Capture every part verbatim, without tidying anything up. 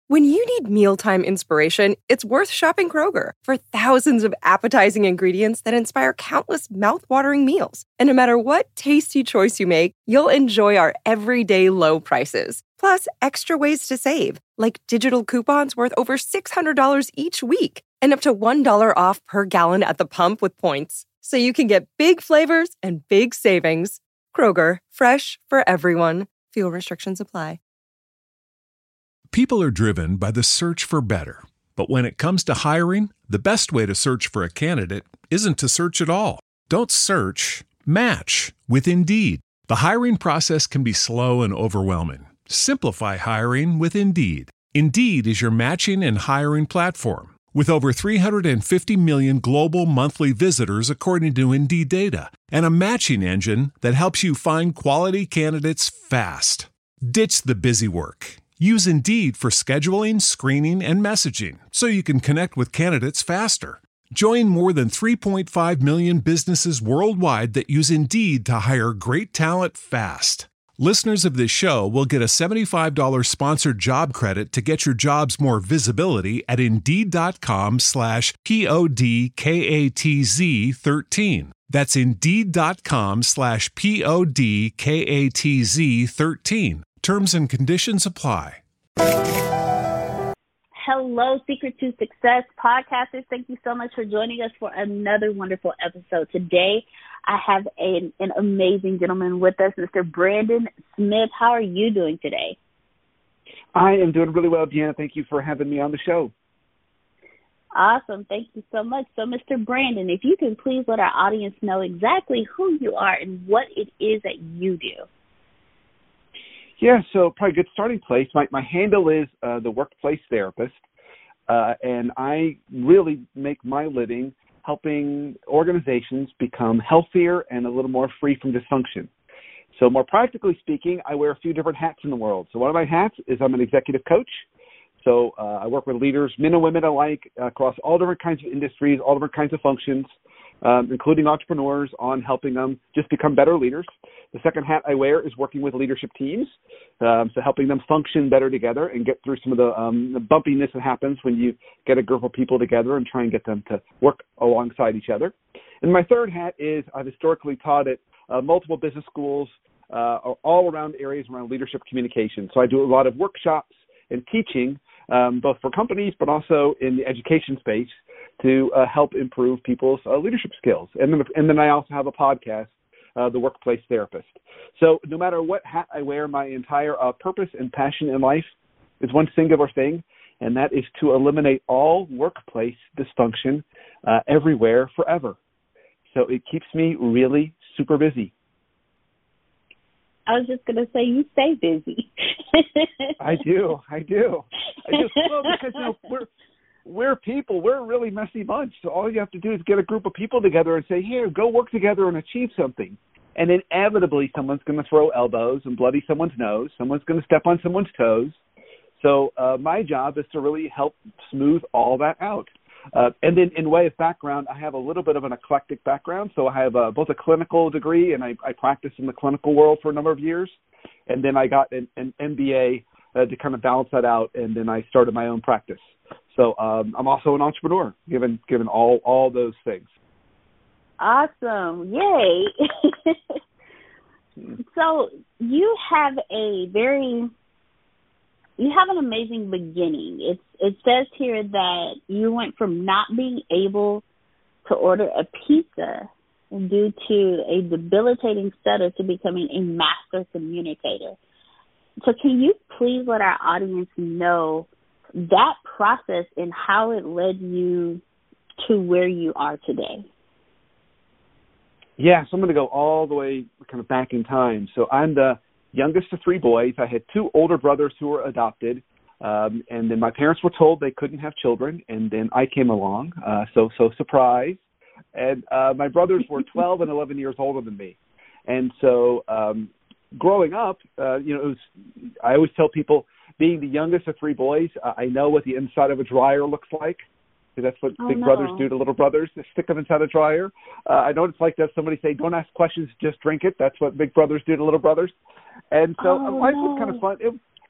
When you need mealtime inspiration, it's worth shopping Kroger for thousands of appetizing ingredients that inspire countless mouth-watering meals. And no matter what tasty choice you make, you'll enjoy our everyday low prices. Plus, extra ways to save, like digital coupons worth over six hundred dollars each week and up to one dollar off per gallon at the pump with points. So you can get big flavors and big savings. Kroger, fresh for everyone. Fuel restrictions apply. People are driven by the search for better. But when it comes to hiring, the best way to search for a candidate isn't to search at all. Don't search, match with Indeed. The hiring process can be slow and overwhelming. Simplify hiring with Indeed. Indeed is your matching and hiring platform. With over three hundred fifty million global monthly visitors according to Indeed data, and a matching engine that helps you find quality candidates fast. Ditch the busy work. Use Indeed for scheduling, screening, and messaging so you can connect with candidates faster. Join more than three point five million businesses worldwide that use Indeed to hire great talent fast. Listeners of this show will get a seventy-five dollars sponsored job credit to get your jobs more visibility at Indeed.com slash P-O-D-K-A-T-Z 13. That's Indeed.com slash P-O-D-K-A-T-Z 13. Terms and conditions apply. Hello, Secret to Success podcasters. Thank you so much for joining us for another wonderful episode. Today, I have an, an amazing gentleman with us, Mister Brandon Smith. How are you doing today? I am doing really well, Deanna. Thank you for having me on the show. Awesome. Thank you so much. So, Mister Brandon, if you can please let our audience know exactly who you are and what it is that you do. Yeah, so probably a good starting place. My my handle is uh, the Workplace Therapist, uh, and I really make my living helping organizations become healthier and a little more free from dysfunction. So more practically speaking, I wear a few different hats in the world. So one of my hats is I'm an executive coach. So uh, I work with leaders, men and women alike, across all different kinds of industries, all different kinds of functions, um, including entrepreneurs, on helping them just become better leaders. The second hat I wear is working with leadership teams, um, so helping them function better together and get through some of the, um, the bumpiness that happens when you get a group of people together and try and get them to work alongside each other. And my third hat is I've historically taught at uh, multiple business schools, uh, all around areas around leadership communication. So I do a lot of workshops and teaching, um, both for companies but also in the education space to uh, help improve people's uh, leadership skills. And then, and then I also have a podcast, Uh, the Workplace Therapist. So no matter what hat I wear, my entire uh, purpose and passion in life is one singular thing, and that is to eliminate all workplace dysfunction uh, everywhere forever. So it keeps me really super busy. I was just going to say, you stay busy. I do. I do. I just, well, because, you know, we're, We're people. We're a really messy bunch. So all you have to do is get a group of people together and say, here, go work together and achieve something. And inevitably, someone's going to throw elbows and bloody someone's nose. Someone's going to step on someone's toes. So uh, my job is to really help smooth all that out. Uh, and then in way of background, I have a little bit of an eclectic background. So I have uh, both a clinical degree, and I, I practiced in the clinical world for a number of years. And then I got an, an M B A uh, to kind of balance that out, and then I started my own practice. So um, I'm also an entrepreneur, given given all, all those things. Awesome. Yay. So you have a very, you have an amazing beginning. It's, it says here that you went from not being able to order a pizza due to a debilitating stutter to becoming a master communicator. So can you please let our audience know that process and how it led you to where you are today? Yeah, so I'm going to go all the way kind of back in time. So I'm the youngest of three boys. I had two older brothers who were adopted, um, and then my parents were told they couldn't have children, and then I came along, uh, so so surprise. And uh, my brothers were twelve and eleven years older than me. And so um, growing up, uh, you know, it was, I always tell people, being the youngest of three boys, uh, I know what the inside of a dryer looks like, because that's what oh, big no. brothers do to little brothers. They stick them inside a dryer. Uh, I know what it's like to have somebody say, don't ask questions, just drink it. That's what big brothers do to little brothers. And so oh, life no. was kind of fun. It,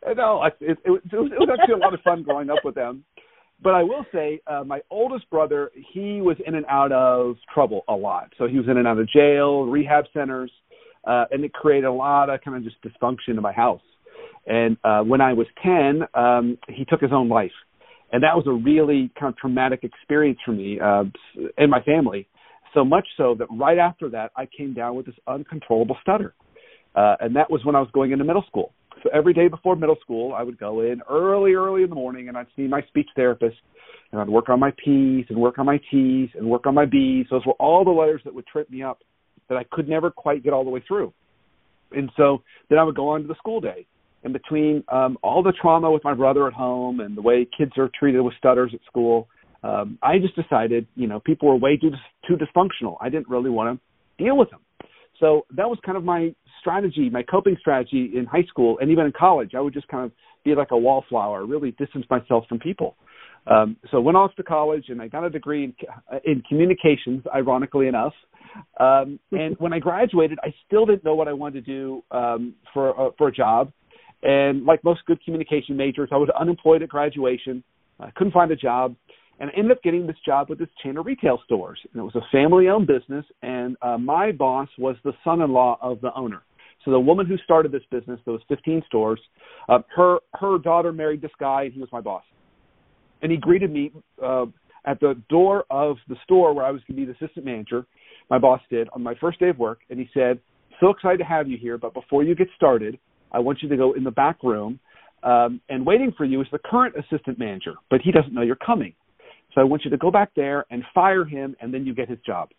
No, it, it, it, was, it was actually a lot of fun growing up with them. But I will say, uh, my oldest brother, he was in and out of trouble a lot. So he was in and out of jail, rehab centers, uh, and it created a lot of kind of just dysfunction in my house. And uh, when I was ten, um, he took his own life. And that was a really kind of traumatic experience for me uh, and my family, so much so that right after that, I came down with this uncontrollable stutter. Uh, and that was when I was going into middle school. So every day before middle school, I would go in early, early in the morning, and I'd see my speech therapist, and I'd work on my P's and work on my T's and work on my B's. Those were all the letters that would trip me up that I could never quite get all the way through. And so then I would go on to the school day. And between um, all the trauma with my brother at home and the way kids are treated with stutters at school, um, I just decided, you know, people were way too, too dysfunctional. I didn't really want to deal with them. So that was kind of my strategy, my coping strategy in high school and even in college. I would just kind of be like a wallflower, really distance myself from people. Um, so went off to college and I got a degree in, in communications, ironically enough. Um, and when I graduated, I still didn't know what I wanted to do um, for, uh, for a job. And like most good communication majors, I was unemployed at graduation. I couldn't find a job. And I ended up getting this job with this chain of retail stores. And it was a family-owned business, and uh, my boss was the son-in-law of the owner. So the woman who started this business, there was fifteen stores, uh, her her daughter married this guy, and he was my boss. And he greeted me uh, at the door of the store where I was going to be the assistant manager, my boss did, on my first day of work. And he said, so excited to have you here, but before you get started, I want you to go in the back room, um, and waiting for you is the current assistant manager, but he doesn't know you're coming. So I want you to go back there and fire him, and then you get his job.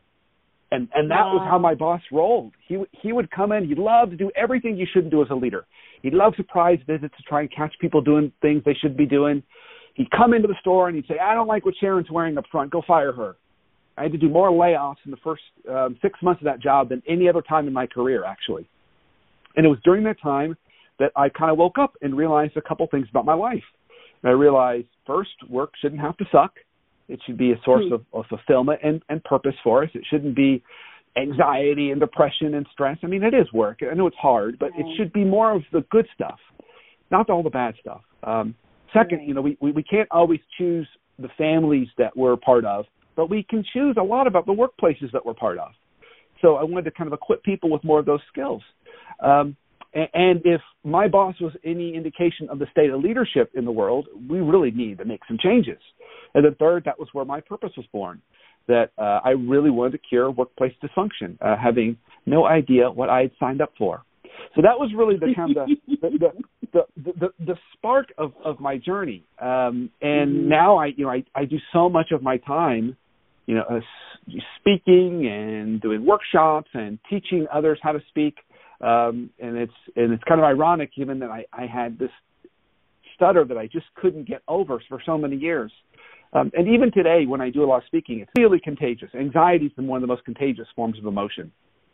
And and that wow. was how my boss rolled. He he would come in. He'd love to do everything you shouldn't do as a leader. He'd love surprise visits to try and catch people doing things they should be doing. He'd come into the store, and he'd say, I don't like what Sharon's wearing up front. Go fire her. I had to do more layoffs in the first um, six months of that job than any other time in my career, actually. And it was during that time that I kind of woke up and realized a couple things about my life. And I realized, first, work shouldn't have to suck. It should be a source of, of fulfillment and, and purpose for us. It shouldn't be anxiety and depression and stress. I mean, it is work. I know it's hard, but right. it should be more of the good stuff, not all the bad stuff. Um, second, right. you know, we, we, we can't always choose the families that we're a part of, but we can choose a lot about the workplaces that we're part of. So I wanted to kind of equip people with more of those skills. Um, And if my boss was any indication of the state of leadership in the world, we really need to make some changes. And then third, that was where my purpose was born, that uh, I really wanted to cure workplace dysfunction, uh, having no idea what I had signed up for. So that was really the kind of the, the, the, the, the, the spark of, of my journey. Um, and mm-hmm. now I, you know, I, I do so much of my time, you know, uh, speaking and doing workshops and teaching others how to speak. Um, and it's and it's kind of ironic, given that I, I had this stutter that I just couldn't get over for so many years. Um, and even today, when I do a lot of speaking, it's really contagious. Anxiety is one of the most contagious forms of emotion.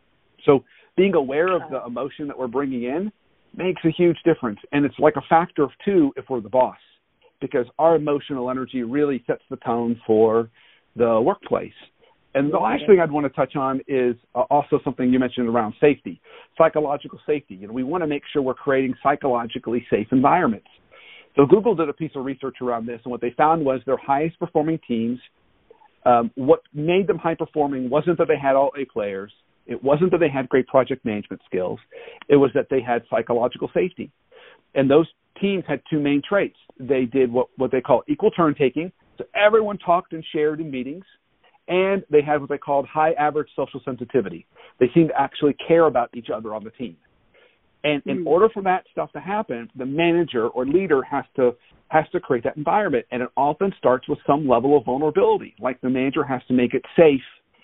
So being aware of the emotion that we're bringing in makes a huge difference. And it's like a factor of two if we're the boss, because our emotional energy really sets the tone for the workplace. And the last thing I'd want to touch on is uh, also something you mentioned around safety, psychological safety. You know, we want to make sure we're creating psychologically safe environments. So Google did a piece of research around this, and what they found was their highest performing teams, um, what made them high performing wasn't that they had all A players. It wasn't that they had great project management skills. It was that they had psychological safety. And those teams had two main traits. They did what, what they call equal turn taking. So everyone talked and shared in meetings. And they had what they called high average social sensitivity. They seemed to actually care about each other on the team. And in mm. order for that stuff to happen, the manager or leader has to has to create that environment. And it often starts with some level of vulnerability, like the manager has to make it safe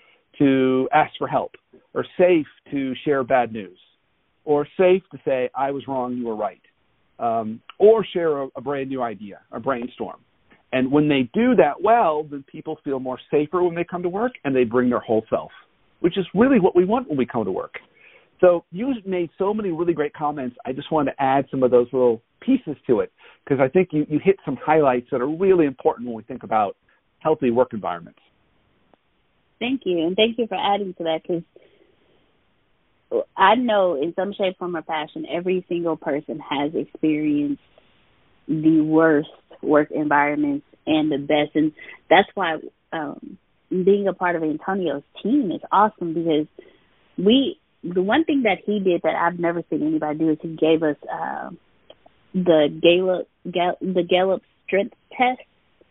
to ask for help, or safe to share bad news, or safe to say, I was wrong, you were right, um, or share a, a brand new idea, a brainstorm. And when they do that well, then people feel more safer when they come to work, and they bring their whole self, which is really what we want when we come to work. So you made so many really great comments. I just wanted to add some of those little pieces to it, because I think you, you hit some highlights that are really important when we think about healthy work environments. Thank you, and thank you for adding to that, because I know in some shape, form, or fashion, every single person has experienced the worst work environments and the best. And that's why um, being a part of Antonio's team is awesome, because we, the one thing that he did that I've never seen anybody do is he gave us uh, the Gallup, Gal, the Gallup strength test,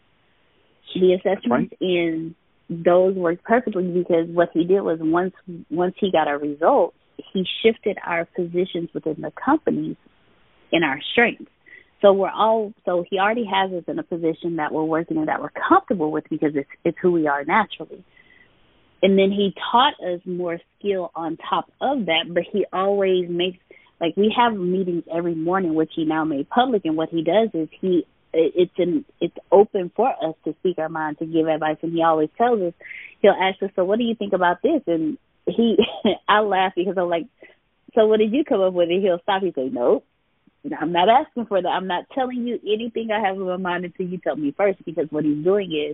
the assessments, right. and those worked perfectly, because what he did was once once he got our results, he shifted our positions within the companies in our strengths. So we're all so he already has us in a position that we're working in, that we're comfortable with, because it's it's who we are naturally. And then he taught us more skill on top of that, but he always makes, like, we have meetings every morning, which he now made public, and what he does is he it's in it's open for us to speak our mind, to give advice, and he always tells us, he'll ask us, so what do you think about this? And he I laugh because I'm like, so what did you come up with? And he'll stop, he say, nope, I'm not asking for that. I'm not telling you anything I have in my mind until you tell me first, because what he's doing is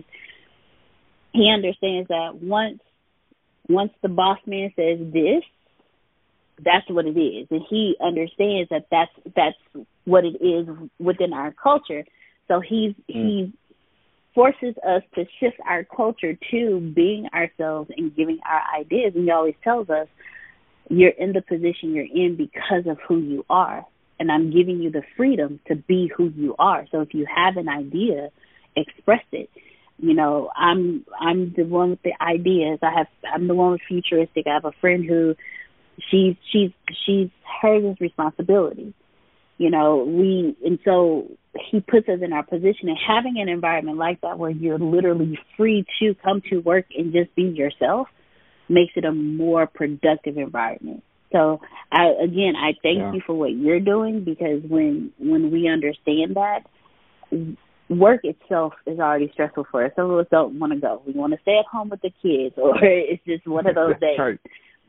he understands that once once the boss man says this, that's what it is, and he understands that that's that's what it is within our culture. So he's mm. he forces us to shift our culture to being ourselves and giving our ideas. And he always tells us, you're in the position you're in because of who you are, and I'm giving you the freedom to be who you are. So if you have an idea, express it. You know, I'm I'm the one with the ideas. I have I'm the one with futuristic. I have a friend who she's she's she's hers is responsibility. You know, we and so he puts us in our position, and having an environment like that where you're literally free to come to work and just be yourself makes it a more productive environment. So I again I thank yeah. you for what you're doing, because when when we understand that, work itself is already stressful for us. Some of us don't want to go. We want to stay at home with the kids, or it's just one of those days. Right.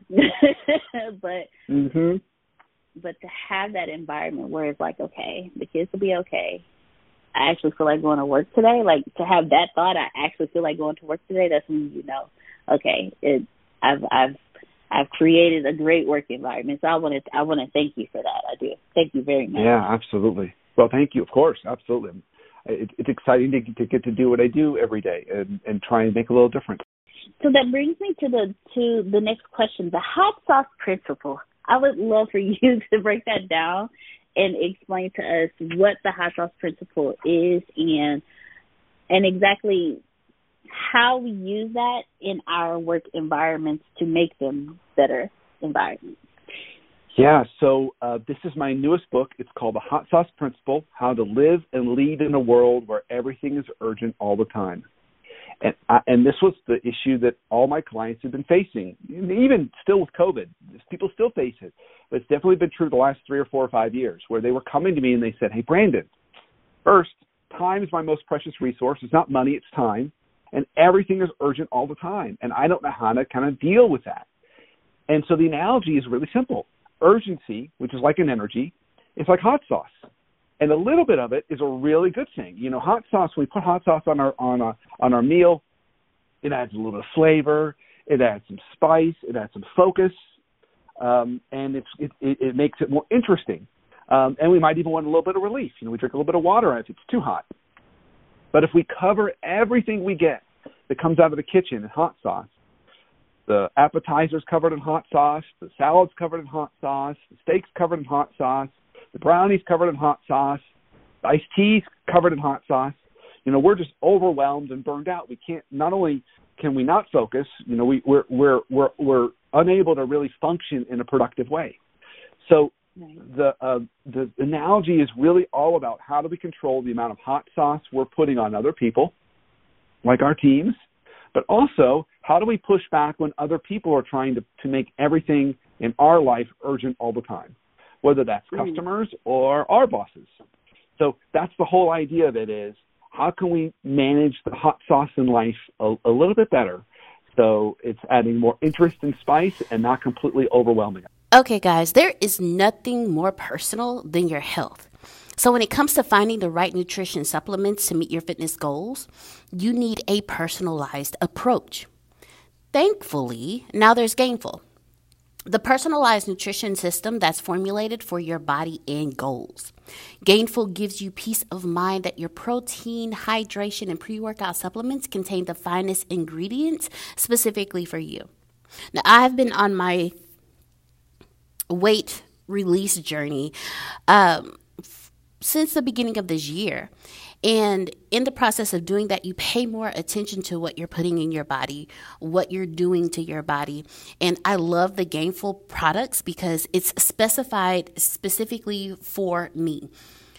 but mm-hmm. but to have that environment where it's like, okay, the kids will be okay. I actually feel like going to work today. Like, to have that thought, I actually feel like going to work today. That's when you know, okay, it, I've I've I've created a great work environment. So I want to I want to thank you for that. I do. Thank you very much. Yeah, absolutely. Well, thank you. Of course, absolutely. It, it's exciting to, to get to do what I do every day and, and try and make a little difference. So that brings me to the to the next question, the hot sauce principle. I would love for you to break that down and explain to us what the hot sauce principle is, and and exactly how we use that in our work environments to make them better environments. Yeah, so uh, this is my newest book. It's called The Hot Sauce Principle, How to Live and Lead in a World Where Everything is Urgent All the Time. And I, and this was the issue that all my clients have been facing, even still with COVID. People still face it. But it's definitely been true the last three or four or five years, where they were coming to me and they said, hey, Brandon, first, time is my most precious resource. It's not money, it's time. And everything is urgent all the time. And I don't know how to kind of deal with that. And so the analogy is really simple. Urgency, which is like an energy, is like hot sauce. And a little bit of it is a really good thing. You know, hot sauce, when we put hot sauce on our on a, on our meal, it adds a little bit of flavor, it adds some spice, it adds some focus, um, and it's, it, it, it makes it more interesting. Um, and we might even want a little bit of relief. You know, we drink a little bit of water if it's too hot. But if we cover everything we get that comes out of the kitchen in hot sauce, the appetizers covered in hot sauce, the salads covered in hot sauce, the steaks covered in hot sauce, the brownies covered in hot sauce, the iced teas covered in hot sauce. You know, we're just overwhelmed and burned out. We can't. Not only can we not focus, you know, we, we're we're we're we're unable to really function in a productive way. So the uh, the analogy is really all about how do we control the amount of hot sauce we're putting on other people, like our teams, but also how do we push back when other people are trying to, to make everything in our life urgent all the time, whether that's customers or our bosses. So that's the whole idea of it, is how can we manage the hot sauce in life a, a little bit better so it's adding more interest and spice and not completely overwhelming it. Okay, guys, there is nothing more personal than your health. So when it comes to finding the right nutrition supplements to meet your fitness goals, you need a personalized approach. Thankfully, now there's Gainful. the personalized nutrition system that's formulated for your body and goals. Gainful gives you peace of mind that your protein, hydration, and pre-workout supplements contain the finest ingredients specifically for you. Now, I've been on my weight release journey um, f- since the beginning of this year. And in the process of doing that, you pay more attention to what you're putting in your body, what you're doing to your body. And I love the Gainful products because it's specified specifically for me.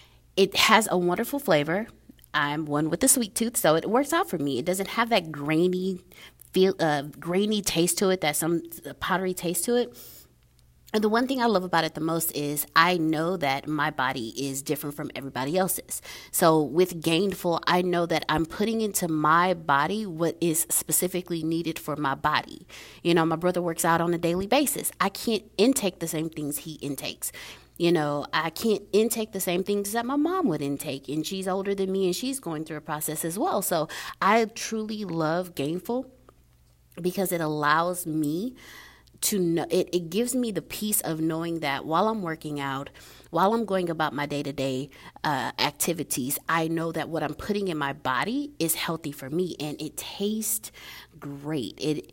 It has a wonderful flavor. I'm one with a sweet tooth, so it works out for me. It doesn't have that grainy feel, uh, grainy taste to it, that some powdery taste to it. And the one thing I love about it the most is I know that my body is different from everybody else's. So with Gainful, I know that I'm putting into my body what is specifically needed for my body. You know, my brother works out on a daily basis. I can't intake the same things he intakes. You know, I can't intake the same things that my mom would intake, and she's older than me and she's going through a process as well. So I truly love Gainful because it allows me to know, it, it gives me the peace of knowing that while I'm working out, while I'm going about my day-to-day uh, activities, I know that what I'm putting in my body is healthy for me, and it tastes great. It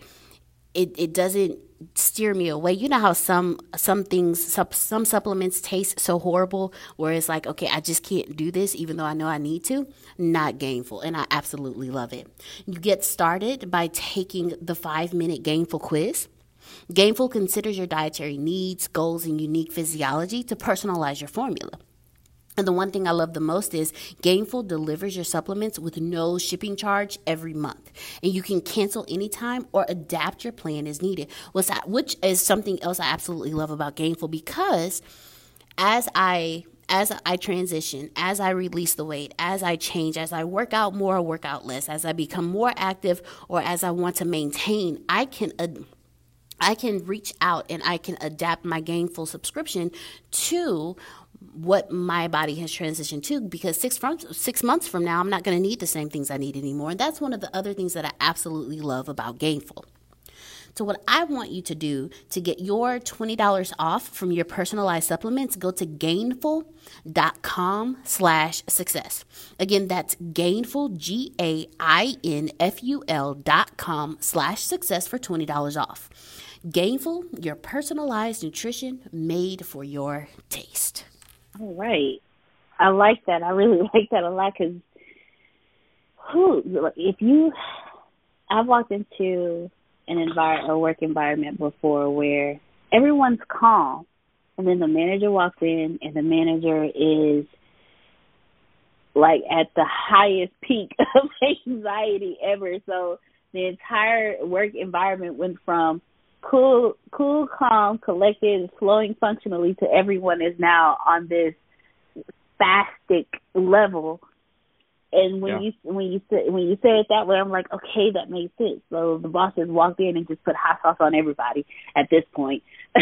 it it doesn't steer me away. You know how some some things, some, some supplements taste so horrible, where it's like, okay, I just can't do this, even though I know I need to. Not Gainful, and I absolutely love it. You get started by taking the five-minute Gainful quiz. Gainful considers your dietary needs, goals, and unique physiology to personalize your formula. And the one thing I love the most is Gainful delivers your supplements with no shipping charge every month. And you can cancel anytime or adapt your plan as needed, which is something else I absolutely love about Gainful, because as I As I transition, as I release the weight, as I change, as I work out more or work out less, as I become more active, or as I want to maintain, I can ad- I can reach out and I can adapt my Gainful subscription to what my body has transitioned to, because six, from, six months from now, I'm not going to need the same things I need anymore. And that's one of the other things that I absolutely love about Gainful. So what I want you to do to get your twenty dollars off from your personalized supplements, go to gainful.com slash success. Again, that's Gainful, G A I N F U L dot com slash success for twenty dollars off. Gainful, your personalized nutrition made for your taste. All right. I like that. I really like that a lot, because if you, I've walked into an environment, a work environment before where everyone's calm, and then the manager walks in and the manager is like at the highest peak of anxiety ever. So the entire work environment went from cool, cool, calm, collected, flowing functionally to everyone is now on this spastic level. And when yeah. you when you say when you say it that way, I'm like, okay, that makes sense. So the boss just walked in and just put hot sauce on everybody at this point.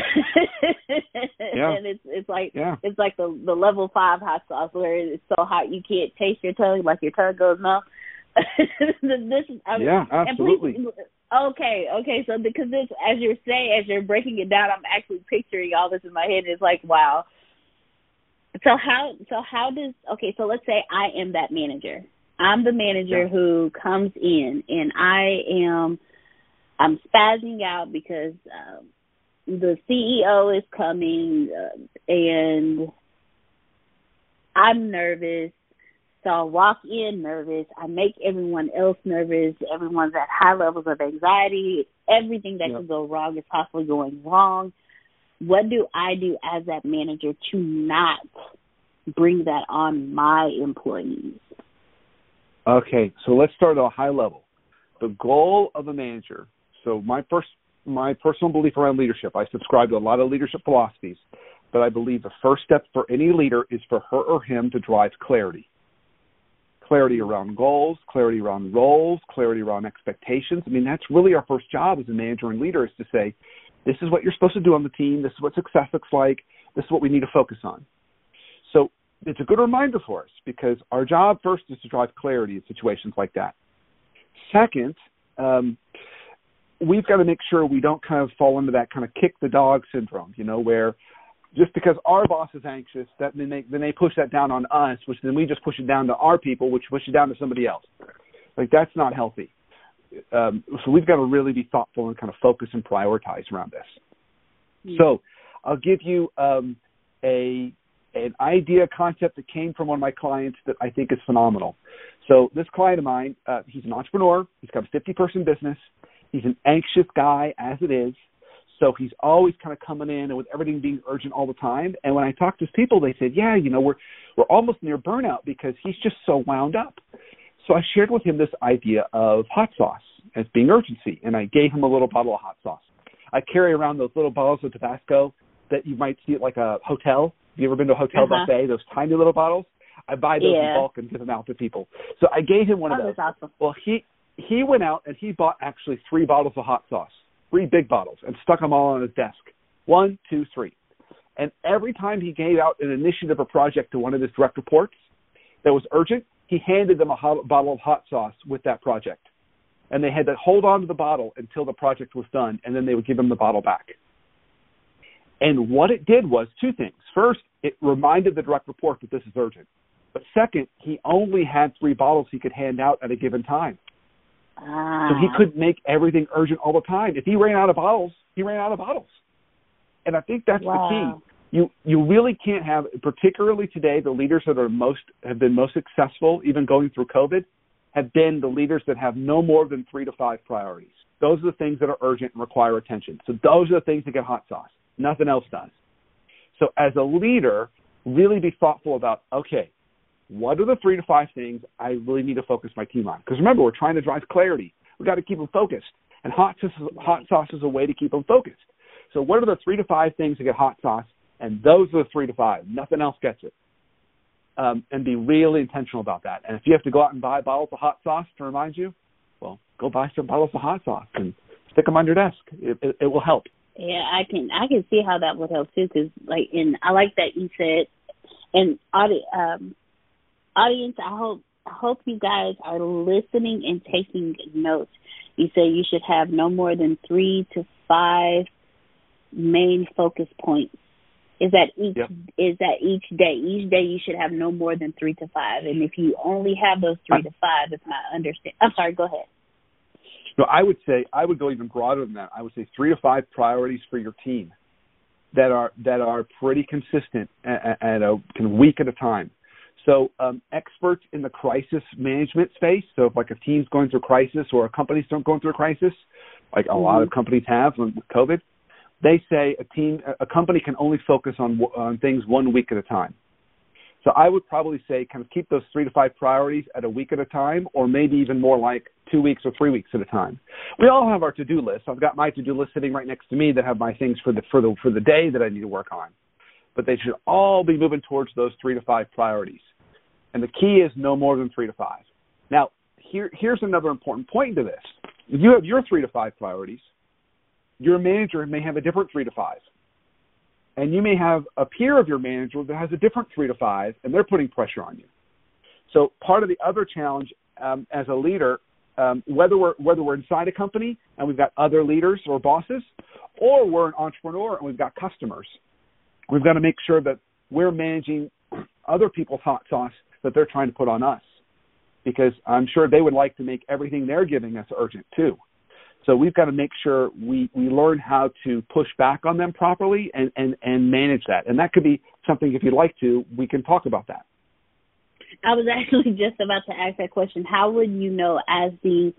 yeah. And it's it's like yeah. it's like the the level five hot sauce where it's so hot you can't taste your tongue, like your tongue goes numb. this is I mean, yeah, absolutely. Please, okay, okay. So because this, as you're saying, as you're breaking it down, I'm actually picturing all this in my head. It's like, wow. So how so how does okay, so let's say I am that manager. I'm the manager yeah. who comes in, and I am I'm spazzing out because um, the C E O is coming, uh, and I'm nervous. So I walk in nervous. I make everyone else nervous. Everyone's at high levels of anxiety. Everything that yeah. could go wrong is possibly going wrong. What do I do as that manager to not bring that on my employees? Okay, so let's start at a high level. The goal of a manager, so my first, my personal belief around leadership, I subscribe to a lot of leadership philosophies, but I believe the first step for any leader is for her or him to drive clarity. Clarity around goals, clarity around roles, clarity around expectations. I mean, that's really our first job as a manager and leader, is to say, this is what you're supposed to do on the team. This is what success looks like. This is what we need to focus on. So it's a good reminder for us, because our job first is to drive clarity in situations like that. Second, um, we've got to make sure we don't kind of fall into that kind of kick the dog syndrome, you know, where just because our boss is anxious, that then they then they push that down on us, which then we just push it down to our people, which push it down to somebody else. Like, that's not healthy. Um, so we've got to really be thoughtful and kind of focus and prioritize around this. Mm-hmm. So I'll give you um, a an idea, concept that came from one of my clients that I think is phenomenal. So this client of mine, uh, he's an entrepreneur. He's got a fifty-person business. He's an anxious guy as it is. So he's always kind of coming in and with everything being urgent all the time. And when I talked to his people, they said, yeah, you know, we're we're almost near burnout because he's just so wound up. So I shared with him this idea of hot sauce as being urgency, and I gave him a little bottle of hot sauce. I carry around those little bottles of Tabasco that you might see at like a hotel. Have you ever been to a hotel uh-huh. buffet, those tiny little bottles? I buy those yeah. in bulk and give them out to people. So I gave him one oh, of those. That's awesome. Well, he, he went out and he bought actually three bottles of hot sauce, three big bottles, and stuck them all on his desk. One, two, three. And every time he gave out an initiative or project to one of his direct reports that was urgent, he handed them a hot, bottle of hot sauce with that project. And they had to hold on to the bottle until the project was done, and then they would give him the bottle back. And what it did was two things. First, it reminded the direct report that this is urgent. But second, he only had three bottles he could hand out at a given time. Ah. So he couldn't make everything urgent all the time. If he ran out of bottles, he ran out of bottles. And I think that's wow. the key. You you really can't have, particularly today, the leaders that are most have been most successful, even going through COVID, have been the leaders that have no more than three to five priorities. Those are the things that are urgent and require attention. So those are the things that get hot sauce. Nothing else does. So as a leader, really be thoughtful about, okay, what are the three to five things I really need to focus my team on? Because remember, we're trying to drive clarity. We've got to keep them focused. And hot sauce, hot sauce is a way to keep them focused. So what are the three to five things that get hot sauce? And those are the three to five. Nothing else gets it. Um, and be really intentional about that. And if you have to go out and buy bottles of hot sauce to remind you, well, go buy some bottles of hot sauce and stick them on your desk. It, it, it will help. Yeah, I can I can see how that would help too. Because like, and I like that you said, and audi- um, audience, I hope I hope you guys are listening and taking notes. You say you should have no more than three to five main focus points. Is that each yep. is that each day? Each day you should have no more than three to five. And if you only have those three I, to five, it's not understand. I'm sorry. Go ahead. No, I would say I would go even broader than that. I would say three to five priorities for your team that are that are pretty consistent at, at a kind of week at a time. So um, experts in the crisis management space. So if like a team's going through a crisis or a company's going through a crisis, like a mm-hmm. lot of companies have with COVID, they say a team, a company can only focus on on things one week at a time. So I would probably say kind of keep those three to five priorities at a week at a time, or maybe even more like two weeks or three weeks at a time. We all have our to-do list. I've got my to-do list sitting right next to me that have my things for the for the for the day that I need to work on. But they should all be moving towards those three to five priorities. And the key is no more than three to five. Now, here here's another important point to this. If you have your three to five priorities, your manager may have a different three to five. And you may have a peer of your manager that has a different three to five, and they're putting pressure on you. So part of the other challenge um, as a leader, um, whether we're whether we're inside a company and we've got other leaders or bosses, or we're an entrepreneur and we've got customers, we've got to make sure that we're managing other people's hot sauce that they're trying to put on us, because I'm sure they would like to make everything they're giving us urgent too. So we've got to make sure we, we learn how to push back on them properly and, and, and manage that. And that could be something, if you'd like to, we can talk about that. I was actually just about to ask that question. How would you know as the,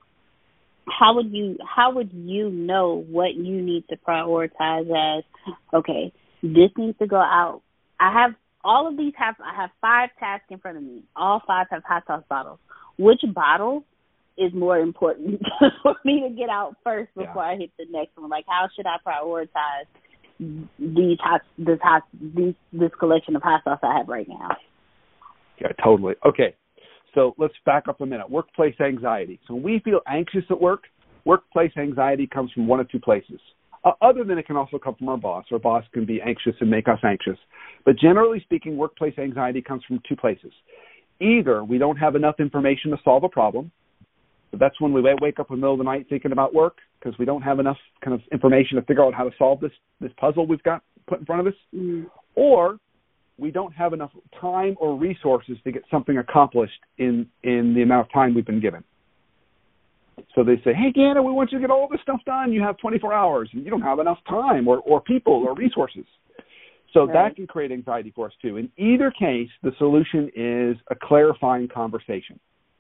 how would you, how would you know what you need to prioritize as, okay, this needs to go out. I have all of these have, I have five tasks in front of me. All five have hot sauce bottles. Which bottle is more important for me to get out first before yeah. I hit the next one? Like, how should I prioritize these hot, this hot, these, this collection of hot sauce I have right now? Yeah, totally. Okay, so let's back up a minute. Workplace anxiety. So when we feel anxious at work, workplace anxiety comes from one of two places. Uh, other than it can also come from our boss. Our boss can be anxious and make us anxious. But generally speaking, workplace anxiety comes from two places. Either we don't have enough information to solve a problem. So that's when we wake up in the middle of the night thinking about work, because we don't have enough kind of information to figure out how to solve this, this puzzle we've got put in front of us, mm. or we don't have enough time or resources to get something accomplished in, in the amount of time we've been given. So they say, hey, Ganna, we want you to get all this stuff done. You have twenty-four hours, and you don't have enough time or, or people or resources. So right. that can create anxiety for us, too. In either case, the solution is a clarifying conversation.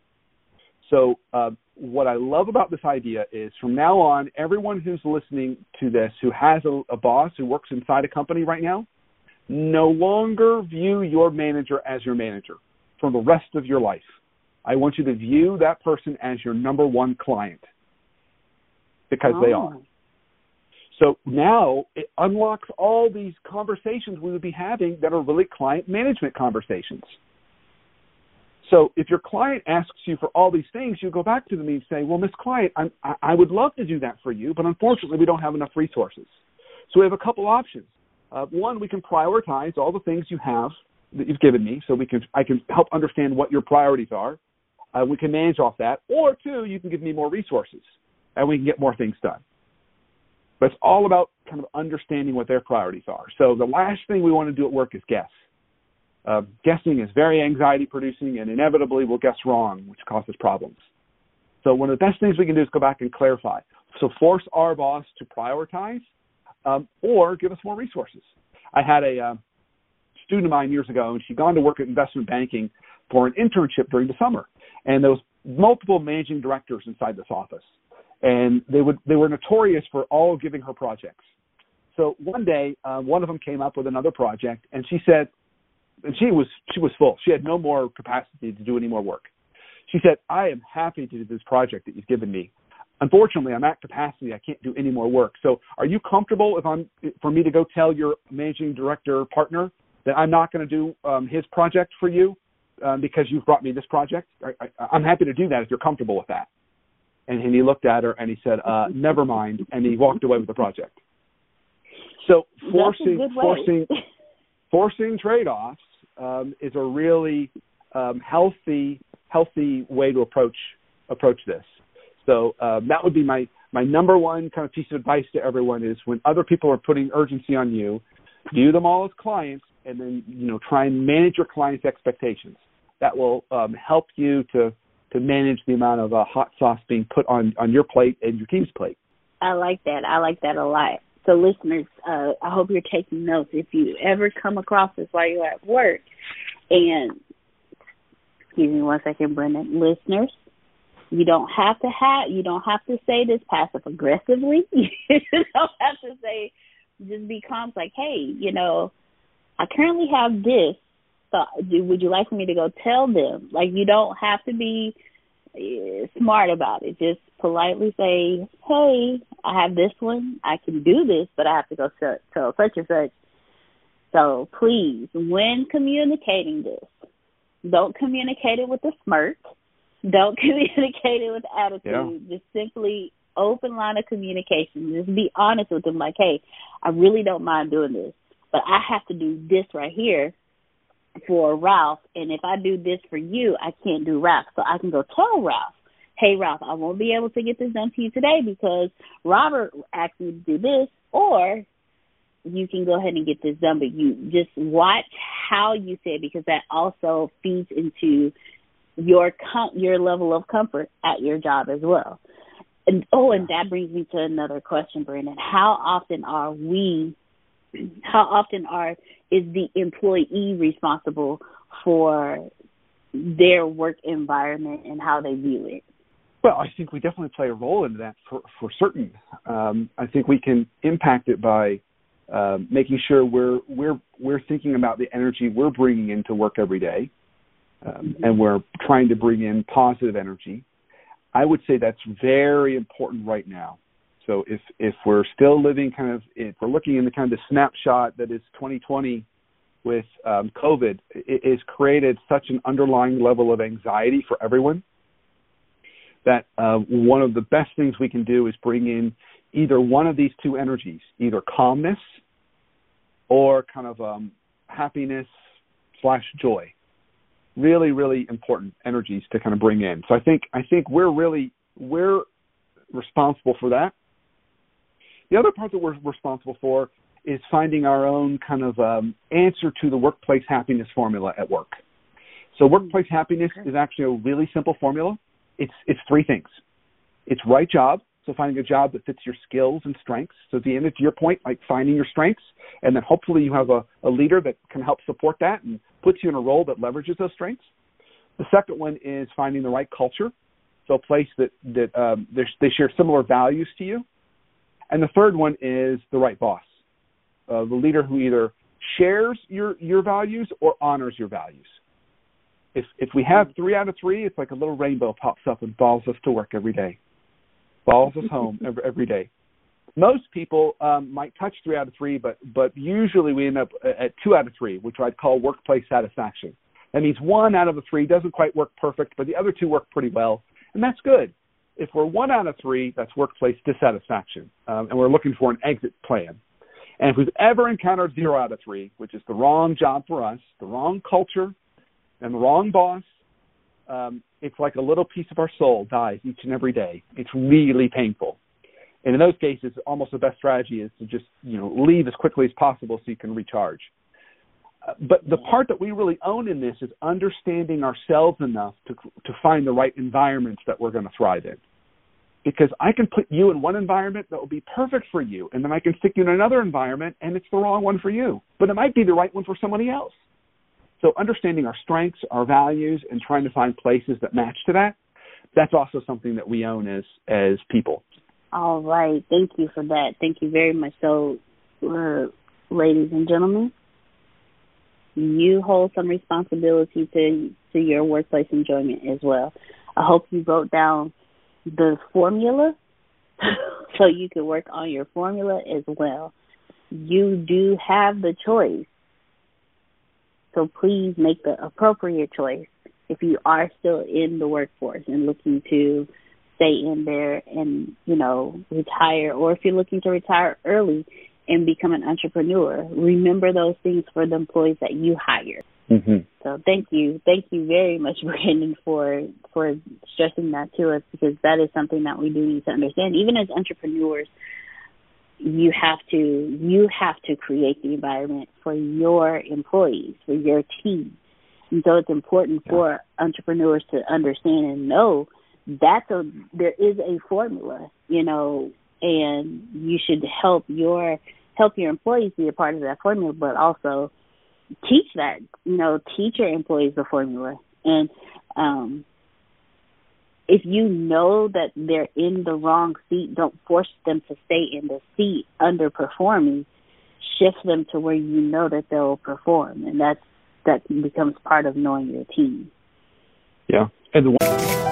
So uh, what I love about this idea is from now on, everyone who's listening to this who has a, a boss who works inside a company right now, no longer view your manager as your manager for the rest of your life. I want you to view that person as your number one client because oh. they are. So now it unlocks all these conversations we would be having that are really client management conversations. So if your client asks you for all these things, you go back to them and say, well, Miss Client, I'm, I would love to do that for you, but unfortunately we don't have enough resources. So we have a couple options. Uh, one, we can prioritize all the things you have that you've given me, so we can I can help understand what your priorities are. Uh, we can manage off that. Or two, you can give me more resources, and we can get more things done. But it's all about kind of understanding what their priorities are. So the last thing we want to do at work is guess. Uh, guessing is very anxiety-producing, and inevitably we'll guess wrong, which causes problems. So one of the best things we can do is go back and clarify. So force our boss to prioritize um, or give us more resources. I had a uh, student of mine years ago, and she'd gone to work at investment banking for an internship during the summer. And there was multiple managing directors inside this office. And they would they were notorious for all giving her projects. So one day, uh, one of them came up with another project, and she said, and she was she was full. She had no more capacity to do any more work. She said, I am happy to do this project that you've given me. Unfortunately, I'm at capacity. I can't do any more work. So are you comfortable if I'm for me to go tell your managing director partner that I'm not going to do um, his project for you um, because you've brought me this project? I, I, I'm happy to do that if you're comfortable with that. And, and he looked at her and he said, uh, never mind. And he walked away with the project. So forcing forcing forcing trade-offs um, is a really um, healthy healthy way to approach approach this. So um, that would be my my number one kind of piece of advice to everyone is when other people are putting urgency on you, view them all as clients, and then you know try and manage your clients' expectations. That will um, help you to to manage the amount of uh, hot sauce being put on, on your plate and your team's plate. I like that. I like that a lot. So listeners, uh, I hope you're taking notes. If you ever come across this while you're at work, and excuse me one second, Brendan, listeners, you don't have to have, you don't have to say this passive aggressively. You don't have to say, just be calm. It's like, hey, you know, I currently have this. So would you like for me to go tell them? Like, you don't have to be uh, smart about it. Just politely say, hey, I have this one. I can do this, but I have to go tell, tell such and such. So please, when communicating this, don't communicate it with a smirk. Don't communicate it with attitude. Yeah. Just simply open line of communication. Just be honest with them, like, hey, I really don't mind doing this, but I have to do this right here for Ralph, and if I do this for you, I can't do Ralph. So I can go tell Ralph, hey, Ralph, I won't be able to get this done to you today because Robert asked me to do this, or you can go ahead and get this done, but you just watch how you say it because that also feeds into your com- your level of comfort at your job as well. And, oh, and that brings me to another question, Brandon. How often are we How often are is the employee responsible for their work environment and how they view it? Well, I think we definitely play a role in that for, for certain. Um, I think we can impact it by uh, making sure we're we're we're thinking about the energy we're bringing into work every day, um, mm-hmm. and we're trying to bring in positive energy. I would say that's very important right now. So if, if we're still living kind of, if we're looking in the kind of the snapshot that is twenty twenty with um, COVID, it has created such an underlying level of anxiety for everyone that uh, one of the best things we can do is bring in either one of these two energies, either calmness or kind of um, happiness slash joy. Really, really important energies to kind of bring in. So I think I think we're really, we're responsible for that. The other part that we're responsible for is finding our own kind of um, answer to the workplace happiness formula at work. So workplace happiness is actually a really simple formula. It's it's three things. It's right job, so finding a job that fits your skills and strengths. So at the end, to your point, like finding your strengths, and then hopefully you have a, a leader that can help support that and puts you in a role that leverages those strengths. The second one is finding the right culture, so a place that, that um, they share similar values to you. And the third one is the right boss, uh, the leader who either shares your, your values or honors your values. If if we have three out of three, it's like a little rainbow pops up and follows us to work every day, follows us home every, every day. Most people um, might touch three out of three, but but usually we end up at two out of three, which I'd call workplace satisfaction. That means one out of the three doesn't quite work perfect, but the other two work pretty well, and that's good. If we're one out of three, that's workplace dissatisfaction, um, and we're looking for an exit plan. And if we've ever encountered zero out of three, which is the wrong job for us, the wrong culture, and the wrong boss, um, it's like a little piece of our soul dies each and every day. It's really painful. And in those cases, almost the best strategy is to just, you know, leave as quickly as possible so you can recharge. Uh, but the part that we really own in this is understanding ourselves enough to to find the right environments that we're going to thrive in. Because I can put you in one environment that will be perfect for you, and then I can stick you in another environment, and it's the wrong one for you. But it might be the right one for somebody else. So understanding our strengths, our values, and trying to find places that match to that, that's also something that we own as as people. All right. Thank you for that. Thank you very much. So, uh, ladies and gentlemen, you hold some responsibility to, to your workplace enjoyment as well. I hope you wrote down the formula so you can work on your formula as well. You do have the choice. So please make the appropriate choice if you are still in the workforce and looking to stay in there and, you know, retire, or if you're looking to retire early and become an entrepreneur. Remember those things for the employees that you hire. Mm-hmm. So thank you. Thank you very much, Brandon, for for stressing that to us, because that is something that we do need to understand. Even as entrepreneurs, you have to you have to create the environment for your employees, for your team. And so it's important yeah. for entrepreneurs to understand and know that's a there is a formula, you know, and you should help your help your employees be a part of that formula, but also teach that, you know, teach your employees the formula. And um, if you know that they're in the wrong seat, don't force them to stay in the seat underperforming. Shift them to where you know that they'll perform, and that's that becomes part of knowing your team. Yeah, and the one-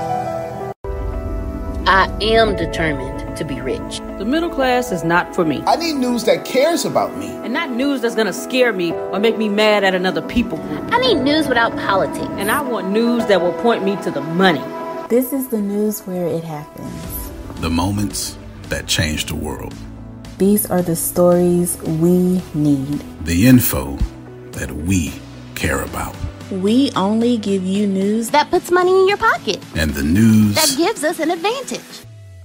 I am determined to be rich. The middle class is not for me. I need news that cares about me. And not news that's going to scare me or make me mad at another people group. I need news without politics. And I want news that will point me to the money. This is the news where it happens. The moments that change the world. These are the stories we need. The info that we care about. We only give you news that puts money in your pocket. And the news that gives us an advantage.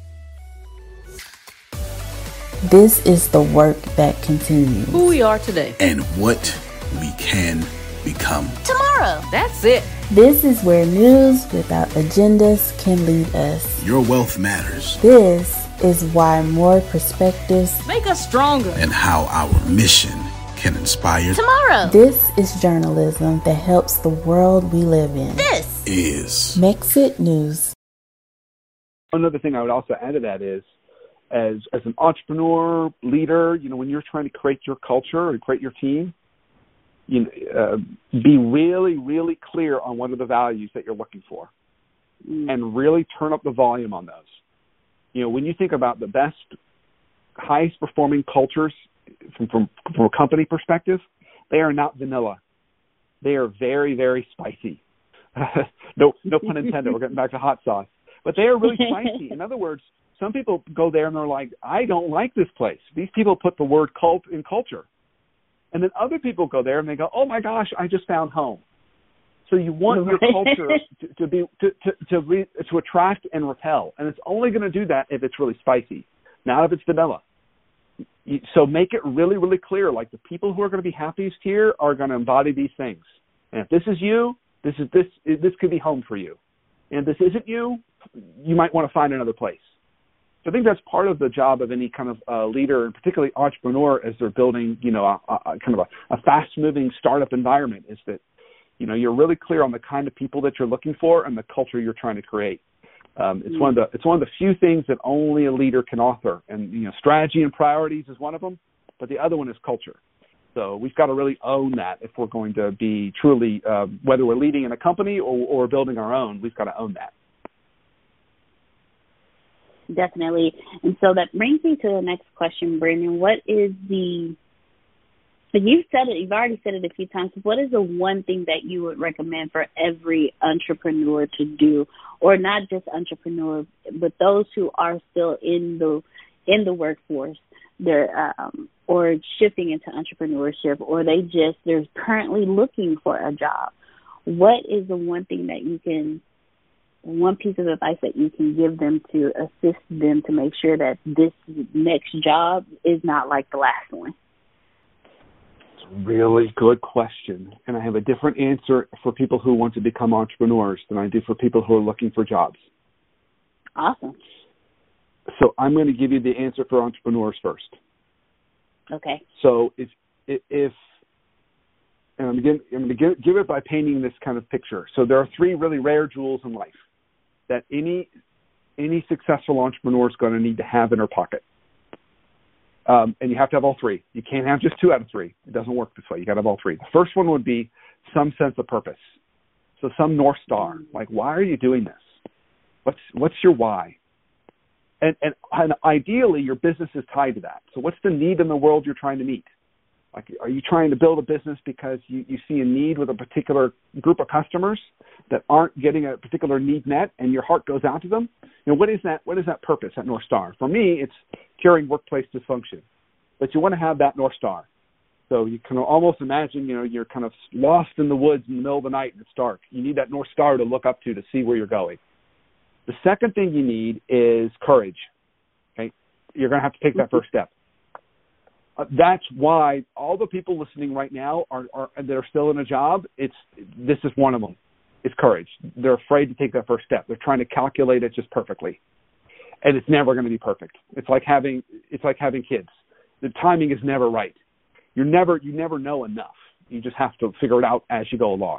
This is the work that continues. Who we are today. And what we can become tomorrow. That's it. This is where news without agendas can lead us. Your wealth matters. This is why more perspectives make us stronger. And how our mission can inspire tomorrow. This is journalism that helps the world we live in. This is Mexit News. Another thing I would also add to that is, as as an entrepreneur, leader, you know, when you're trying to create your culture and create your team, you know, uh, be really, really clear on what are the values that you're looking for, mm. and really turn up the volume on those. You know, when you think about the best, highest performing cultures from, from, from a company perspective, they are not vanilla. They are very, very spicy. no, no pun intended. We're getting back to hot sauce. But they are really spicy. In other words, some people go there and they're like, I don't like this place. These people put the word cult in culture. And then other people go there and they go, oh my gosh, I just found home. So you want your culture to, to be to to to, re, to attract and repel, and it's only going to do that if it's really spicy, not if it's vanilla. So make it really, really clear. Like the people who are going to be happiest here are going to embody these things. And if this is you, this is this this could be home for you. And if this isn't you, you might want to find another place. So I think that's part of the job of any kind of uh, leader, and particularly entrepreneur, as they're building, you know, a, a kind of a, a fast-moving startup environment, is that, you know, you're really clear on the kind of people that you're looking for and the culture you're trying to create. Um, it's mm-hmm. one of the it's one of the few things that only a leader can author, and you know, strategy and priorities is one of them, but the other one is culture. So we've got to really own that if we're going to be truly, uh, whether we're leading in a company or, or building our own, we've got to own that. Definitely. And so that brings me to the next question, Brandon. What is the, you've said it, you've already said it a few times, what is the one thing that you would recommend for every entrepreneur to do, or not just entrepreneur, but those who are still in the, in the workforce, they're, um, or shifting into entrepreneurship, or they just, they're currently looking for a job? What is the one thing that you can, one piece of advice that you can give them to assist them to make sure that this next job is not like the last one? It's a really good question. And I have a different answer for people who want to become entrepreneurs than I do for people who are looking for jobs. Awesome. So I'm going to give you the answer for entrepreneurs first. Okay. So if, if, and I'm going to give, give it by painting this kind of picture. So there are three really rare jewels in life that any any successful entrepreneur is going to need to have in her pocket. Um, and you have to have all three. You can't have just two out of three. It doesn't work this way. You got to have all three. The first one would be some sense of purpose. So some North Star, like, why are you doing this? What's what's your why? And, and, and ideally, your business is tied to that. So what's the need in the world you're trying to meet? Like, are you trying to build a business because you, you see a need with a particular group of customers that aren't getting a particular need met, and your heart goes out to them? You know, what is that? What is that purpose, that North Star? For me, it's curing workplace dysfunction. But you want to have that North Star. So you can almost imagine, you know, you're kind of lost in the woods in the middle of the night and it's dark. You need that North Star to look up to to see where you're going. The second thing you need is courage. Okay, you're going to have to take that first step. Uh, that's why all the people listening right now are, are they're still in a job. It's this is one of them. It's courage. They're afraid to take that first step. They're trying to calculate it just perfectly, and it's never going to be perfect. It's like having it's like having kids. The timing is never right. You're never you never know enough. You just have to figure it out as you go along.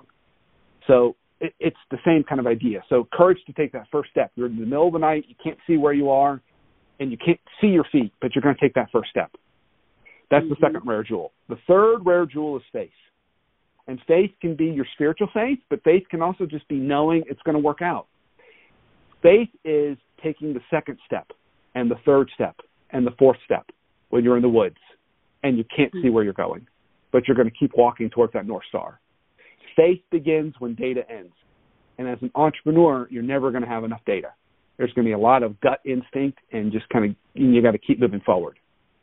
So it, it's the same kind of idea. So courage to take that first step. You're in the middle of the night. You can't see where you are, and you can't see your feet, but you're going to take that first step. That's mm-hmm. the second rare jewel. The third rare jewel is faith. And faith can be your spiritual faith, but faith can also just be knowing it's going to work out. Faith is taking the second step and the third step and the fourth step when you're in the woods and you can't mm-hmm. see where you're going, but you're going to keep walking towards that North Star. Faith begins when data ends. And as an entrepreneur, you're never going to have enough data. There's going to be a lot of gut instinct and just kind of, you got to keep moving forward.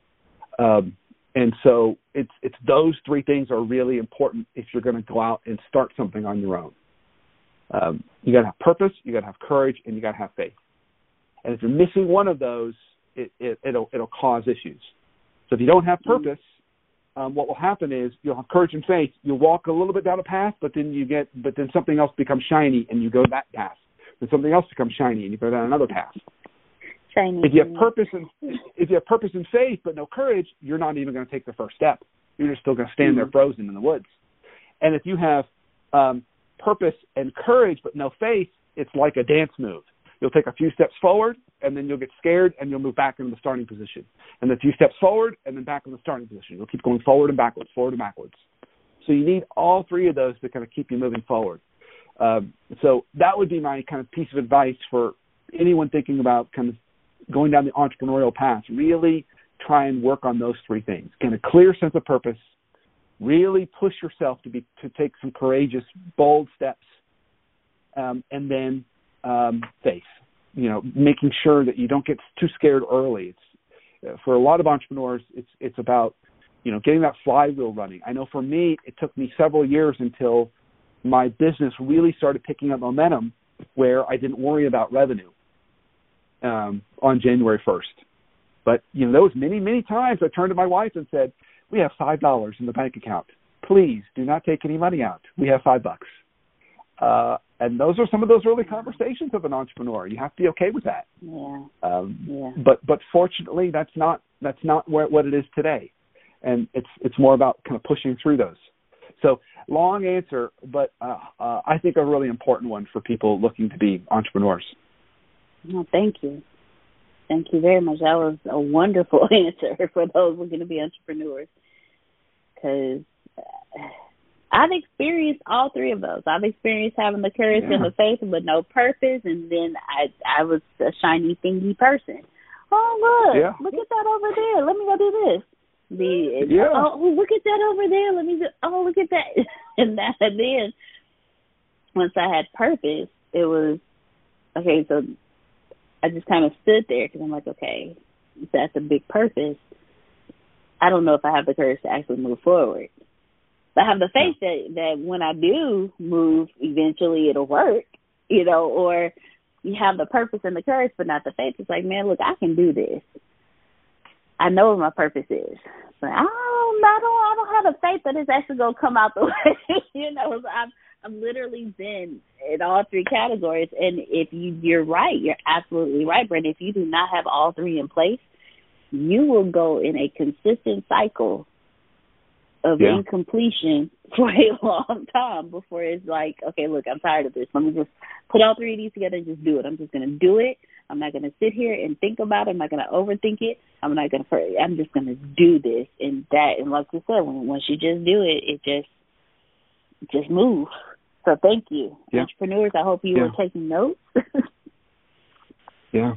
Um, And so it's it's those three things are really important if you're going to go out and start something on your own. Um, you got to have purpose, you got to have courage, and you got to have faith. And if you're missing one of those, it, it, it'll it'll cause issues. So if you don't have purpose, um, what will happen is you'll have courage and faith. You'll walk a little bit down a path, but then you get but then something else becomes shiny, and you go that path. Then something else becomes shiny, and you go down another path. Shiny. If you have purpose and if you have purpose and faith but no courage, you're not even going to take the first step. You're just still going to stand mm-hmm. there frozen in the woods. And if you have um, purpose and courage but no faith, it's like a dance move. You'll take a few steps forward, and then you'll get scared, and you'll move back into the starting position. And then a few steps forward, and then back in the starting position. You'll keep going forward and backwards, forward and backwards. So you need all three of those to kind of keep you moving forward. Um, so that would be my kind of piece of advice for anyone thinking about kind of going down the entrepreneurial path. Really try and work on those three things. Get a clear sense of purpose, really push yourself to be to take some courageous, bold steps, um, and then um, faith. You know, making sure that you don't get too scared early. It's uh, for a lot of entrepreneurs, it's it's about you know getting that flywheel running. I know for me, it took me several years until my business really started picking up momentum, where I didn't worry about revenue. Um, on January first. But, you know, there was many, many times I turned to my wife and said, we have five dollars in the bank account. Please do not take any money out. We have five bucks. Uh, and those are some of those early conversations of an entrepreneur. You have to be okay with that. Yeah. Um, yeah. But but fortunately, that's not that's not where, what it is today, and it's it's more about kind of pushing through those. So long answer, but uh, uh, I think a really important one for people looking to be entrepreneurs. No, thank you. Thank you very much. That was a wonderful answer for those looking to be entrepreneurs, because I've experienced all three of those. I've experienced having the courage yeah. and the faith but no purpose, and then I I was a shiny, thingy person. Oh, look, yeah. look at that over there. Let me go do this. The yeah. Oh, look at that over there. Let me do, oh, look at that. And that, and then once I had purpose, it was, okay, so I just kind of stood there because I'm like, okay, that's a big purpose. I don't know if I have the courage to actually move forward. But I have the faith that, that when I do move, eventually it'll work, you know, or you have the purpose and the courage, but not the faith. It's like, man, look, I can do this. I know what my purpose is. But I don't, I don't, I don't have the faith that it's actually going to come out the way, you know. So I've, I've literally been in all three categories. And if you, you're right, you're absolutely right, Brenda. If you do not have all three in place, you will go in a consistent cycle of yeah. incompletion for a long time before it's like, okay, look, I'm tired of this. Let me just put all three of these together and just do it. I'm just going to do it. I'm not going to sit here and think about it. I'm not going to overthink it. I'm not going to, I'm just going to do this and that. And like you said, when, once you just do it, it just, just move. So thank you. Yeah. Entrepreneurs, I hope you yeah. were taking notes. yeah.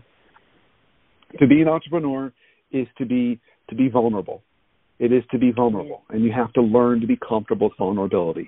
To be an entrepreneur is to be, to be vulnerable. It is to be vulnerable, and you have to learn to be comfortable with vulnerability.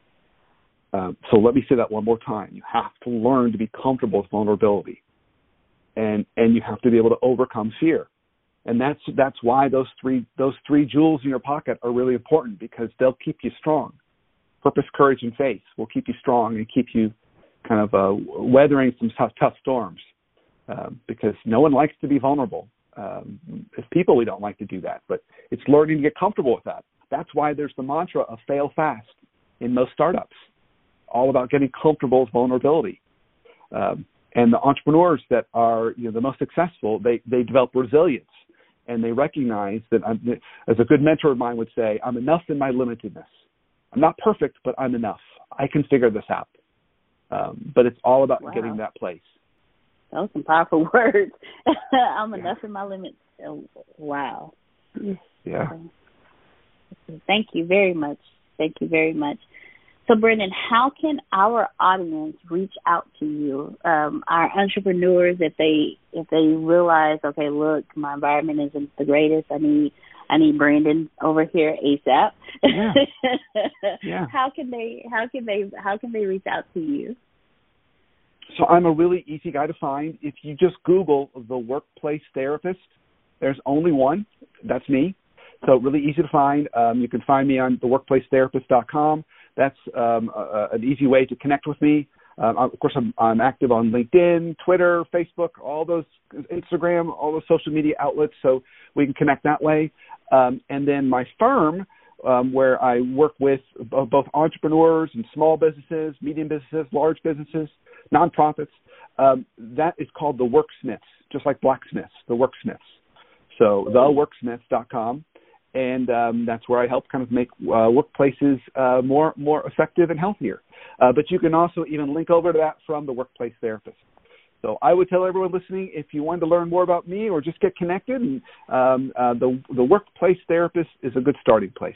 Um, so let me say that one more time. You have to learn to be comfortable with vulnerability, and and you have to be able to overcome fear. And that's that's why those three those three jewels in your pocket are really important, because they'll keep you strong. Purpose, courage, and faith will keep you strong and keep you kind of uh, weathering some tough, tough storms, uh, because no one likes to be vulnerable. Um, as people, we don't like to do that, but it's learning to get comfortable with that. That's why there's the mantra of fail fast in most startups, all about getting comfortable with vulnerability. Um, and the entrepreneurs that are, you know, the most successful, they, they develop resilience, and they recognize that, I'm, as a good mentor of mine would say, I'm enough in my limitedness. I'm not perfect, but I'm enough. I can figure this out. Um, but it's all about wow. getting that place. Those are some powerful words. I'm enough yeah. in my limits. Oh, wow. Yeah. Thank you very much. Thank you very much. So, Brendan, how can our audience reach out to you? Um, our entrepreneurs, if they if they realize, okay, look, my environment isn't the greatest. I need I need Brandon over here ASAP. Yeah. yeah. How can they how can they how can they reach out to you? So I'm a really easy guy to find. If you just Google the workplace therapist, there's only one. That's me. So really easy to find. Um, you can find me on the workplace therapist dot com. That's um, a, an easy way to connect with me. Um, of course, I'm, I'm active on LinkedIn, Twitter, Facebook, all those, Instagram, all those social media outlets, so we can connect that way. Um, and then my firm, Um, where I work with both entrepreneurs and small businesses, medium businesses, large businesses, nonprofits. Um, that is called the Worksmiths, just like blacksmiths, the Worksmiths. So the worksmiths dot com, and um, that's where I help kind of make uh, workplaces uh, more more effective and healthier. Uh, but you can also even link over to that from the Workplace Therapist. So I would tell everyone listening, if you wanted to learn more about me or just get connected, and, um, uh, the the Workplace Therapist is a good starting place.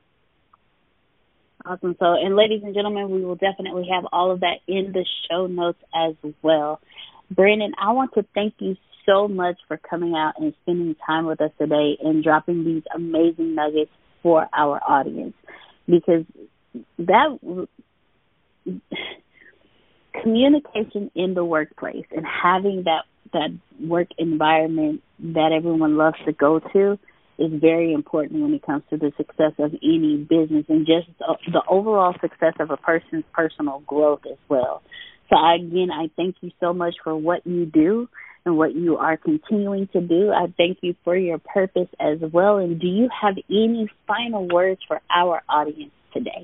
Awesome. So, and ladies and gentlemen, we will definitely have all of that in the show notes as well. Brandon, I want to thank you so much for coming out and spending time with us today and dropping these amazing nuggets for our audience, because that communication in the workplace and having that, that work environment that everyone loves to go to is very important when it comes to the success of any business and just the overall success of a person's personal growth as well. So, I, again, I thank you so much for what you do and what you are continuing to do. I thank you for your purpose as well. And do you have any final words for our audience today?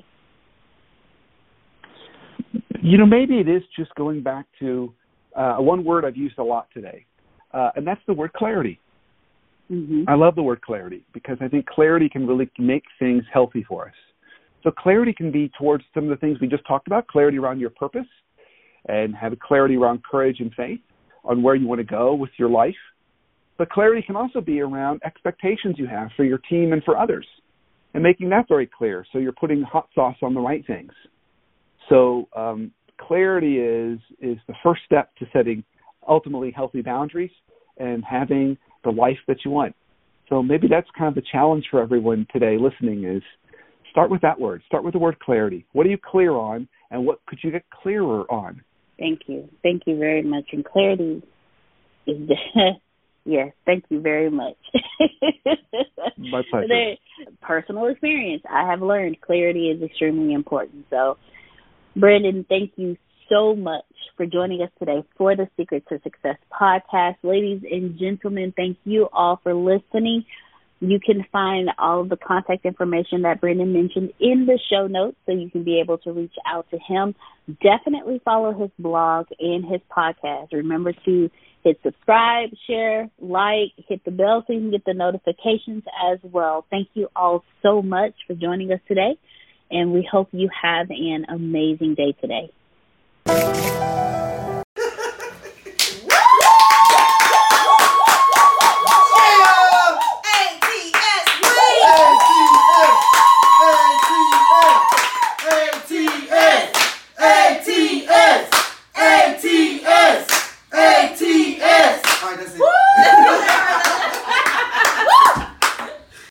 You know, maybe it is just going back to uh, one word I've used a lot today, uh, and that's the word clarity. Mm-hmm. I love the word clarity because I think clarity can really make things healthy for us. So clarity can be towards some of the things we just talked about, clarity around your purpose, and have clarity around courage and faith on where you want to go with your life. But clarity can also be around expectations you have for your team and for others, and making that very clear so you're putting hot sauce on the right things. So um, clarity is is the first step to setting ultimately healthy boundaries and having the life that you want. So maybe that's kind of the challenge for everyone today listening is start with that word. Start with the word clarity. What are you clear on, and what could you get clearer on? Thank you. Thank you very much. And clarity is, yes, thank you very much. My pleasure. There, personal experience, I have learned clarity is extremely important. So, Brandon, thank you so much for joining us today for the Secret to Success podcast. Ladies and gentlemen, thank you all for listening. You can find all of the contact information that Brandon mentioned in the show notes, so you can be able to reach out to him. Definitely follow his blog and his podcast. Remember to hit subscribe, share, like, hit the bell so you can get the notifications as well. Thank you all so much for joining us today, and we hope you have an amazing day today.